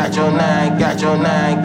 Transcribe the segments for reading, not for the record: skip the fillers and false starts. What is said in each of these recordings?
got your nine, got your nine.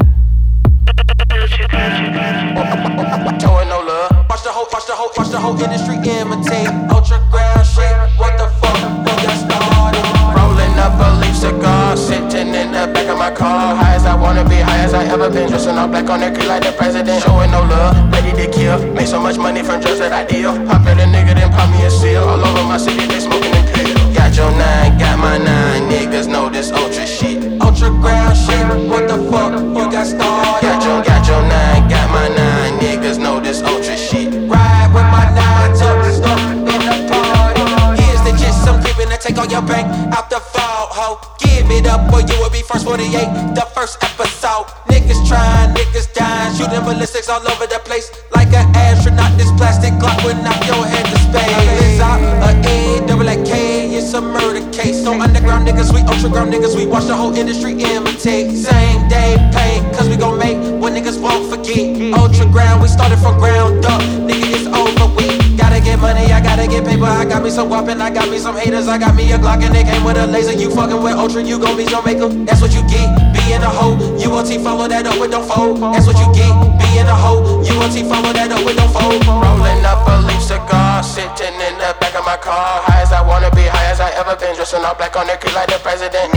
Showing no love. Watch the whole industry imitate ultra ground shit. What the fuck? We got started. Rolling up a leaf cigar, sitting in the back of my car. High as I wanna be, high as I ever been. Dressing all black on the creek like the president. Showing no love, ready to kill. Made so much money from drugs that I deal. Pop at a nigga, then pop me a seal. All over my city, they smoking and pill. Got your nine, got my nine. Niggas know this ultra shit. Ultra ground shit. What the fuck? You got started. Got your nine, got my nine. Niggas know this ultra shit. Ride with my nine, tuck stuff in the party. Here's the gist, I'm keeping to take all your bank out the vault, ho. Give it up or you will be first 48, the first episode. Niggas trying, niggas dying, shooting ballistics all over the place. Like an astronaut, this plastic Glock will knock your head to space. It's out, A-double-K, it's a murder case. No underground niggas, we ultra ground niggas, we watch the whole industry imitate. Same day pay, cause we gon' make what niggas won't forget. Ultra ground, we started from ground up, nigga it's over with. Gotta get money, I gotta get paper. I got me some whopping, I got me some haters. I got me a Glock and they came with a laser. You fucking with ultra, you gon' be Jamaica. That's what you get, be in a hoe. ULT follow that up with don't fold. That's what you get, be in a hoe. ULT follow that up with don't fold. Rolling up a leaf cigar, sitting in the back of my car. High as I wanna be, high as I ever been. Dressing all black on the creek like the president.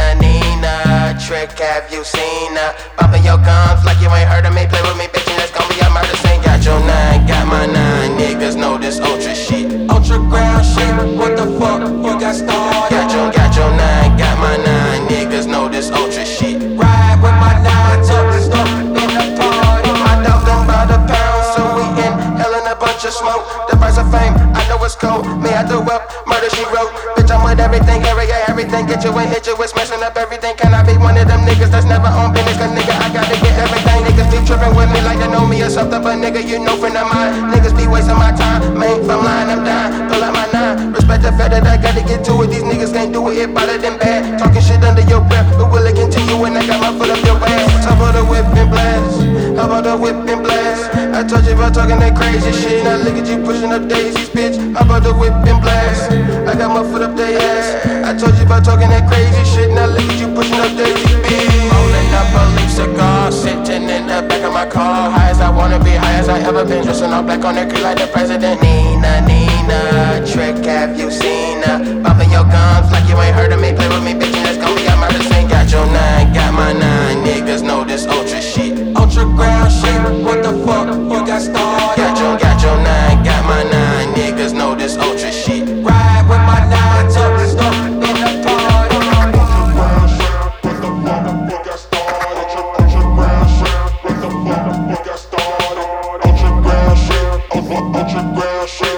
Nina, trick, have you seen her? Bumping your gums like you ain't heard of me. Play with me, bitch, and that's gon' be a murder scene. Got your nine, got my nine. Niggas know this ultra shit. Ultra ground shit. What the fuck? You got started. Got your nine, got my nine. Niggas know this ultra shit. Ride with my nine, tuck stuff in the party. My dog done by the pound, so we inhaling a bunch of smoke. The price of fame, I know it's cold. Me, I do up, murder she wrote. Bitch, I'm with everything, area, everything. Get you and hit you with smashing up everything. Can I be one of them niggas that's never on business? Cause nigga, I gotta get everything. Niggas be tripping with me like they know me or something. But nigga, you know friend of mine. Niggas be wasting my time. Man, if I'm lying, I'm dying. Pull out my nine. Respect the fact that I gotta get to it. These niggas can't do it better than bad. Talking shit under your breath, but will it continue when I got my foot up your ass? How about the whip and blast? How about the whip and blast? I told you about talking that crazy shit. Now look at you pushing up daisies, bitch. How about the whip and blast? I got my foot up their ass. I told you about talking that crazy shit. Now look at you pushing up daisies, bitch. Rolling up a leaf cigar, sitting in the back of my car. High as I wanna be, high as I ever been. Dressing all black on the creek like the president. Nina, trick, have you seen her? Bumping your gums like you ain't heard of me. Play with me, bitch, and that's gon' be a murder scene. Got your nine, got my nine. Niggas know this ultra shit. Ultra ground shit. What the fuck? You got started. Got your nine, got my nine. Niggas know this ultra shit. Ride with my nine, tuck stuff in the party. Ultra ground shit.